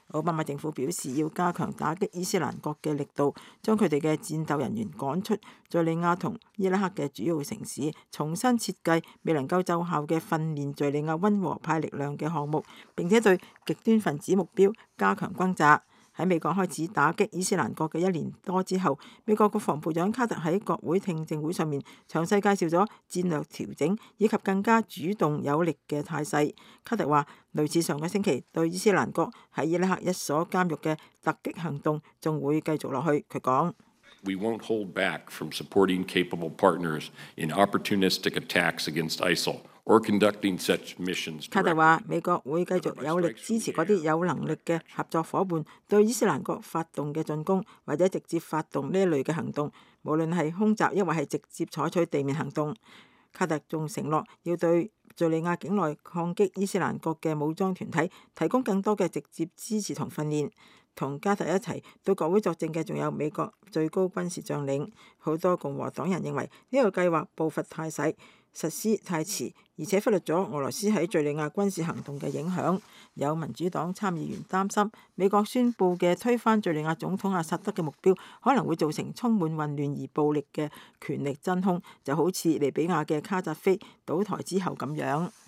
奧巴馬政府表示要加強打擊伊斯蘭國嘅力度，將佢哋嘅戰鬥人員趕出敘利亞同伊拉克嘅主要城市，重新設計未能夠奏效嘅訓練敘利亞溫和派力量嘅項目，並且對極端分子目標加強轟炸。喺美國開始打擊伊斯蘭國嘅1年多之後，美國國防部長卡特喺國會聽證會上面詳細介紹咗戰略調整以及更加主動有力嘅態勢。卡特話，類似上個星期對伊斯蘭國喺伊拉克一所監獄嘅突擊行動，仲會繼續落去。佢講 ：We won't hold back from supporting capable partners in opportunistic attacks against ISIL。卡特話：美國會繼續有力支持嗰啲有能力嘅合作伙伴對伊斯蘭國發動嘅進攻，或者直接發動呢一類嘅行動，無論係空襲抑或係直接採取地面行動。卡特仲承諾要對敘利亞境內抗擊伊斯蘭國嘅武裝團體提供更多嘅直接支持同訓練。同卡特一齊到國會作證嘅仲有美國最高軍事將領。好多共和黨人認為呢個計劃步伐太細，實施太遲，而且忽略咗俄羅斯喺敘利亞軍事行動嘅影響。有民主黨參議員擔心，美國宣布嘅推翻敘利亞總統阿薩德嘅目標，可能會造成充滿混亂而暴力嘅權力真空，就好似利比亞嘅卡扎菲倒台之後咁樣。